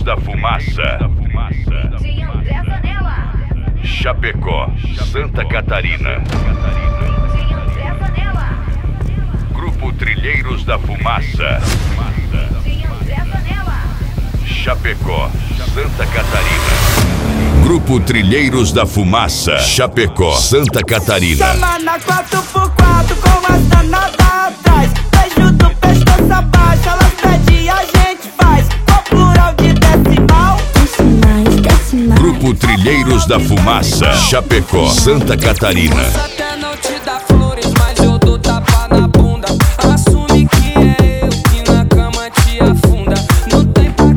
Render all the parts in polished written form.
da Fumaça. De André Zanella. Chapecó, Santa Catarina. De André Zanella. Grupo Trilheiros da Fumaça. De André Zanella. Chapecó, Santa Catarina. Grupo Trilheiros da Fumaça. Chapecó, Santa Catarina. Chama na 4x4 com as danadas atrás. Beijo do pescoço abaixo, elas pedem a gente faz. Com plural de decimal. Grupo Trilheiros da Fumaça. Chapecó, Santa Catarina. Até não te dá flores, mas eu dou tapa na bunda. Assume que é eu que na cama te afunda. Não tem pra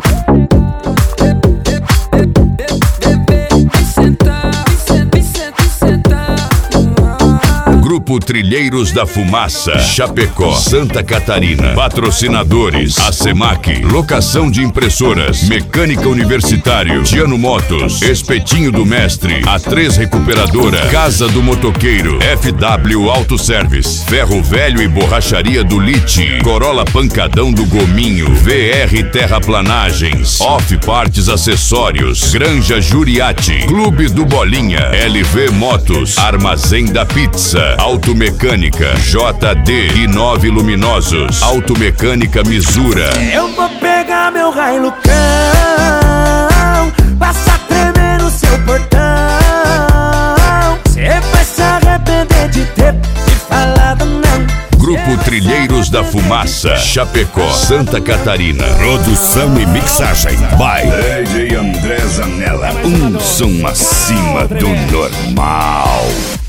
me sentar, me sentar. Grupo Trilheiros da Fumaça. Chapecó, Santa Catarina. Patrocinadores: ACEMAC, locação de impressoras, Mecânica Universitário, Tiano Motos, Espetinho do Mestre, A3 Recuperadora, Casa do Motoqueiro, FW Autoservice, Ferro Velho e Borracharia do Lite, Corolla Pancadão do Gominho, VR Terraplanagens, Off Partes Acessórios, Granja Juriati, Clube do Bolinha, LV Motos, Armazém da Pizza, Automecânica JD e 9 Luminosos, Automecânica Misura. Eu vou pegar meu Hilux, passar tremer no seu portão. Cê vai se arrepender de ter me falado não. Grupo Trilheiros da Fumaça. Chapecó, Santa Catarina. Produção e mixagem by DJ André Zanella. Um som acima do normal.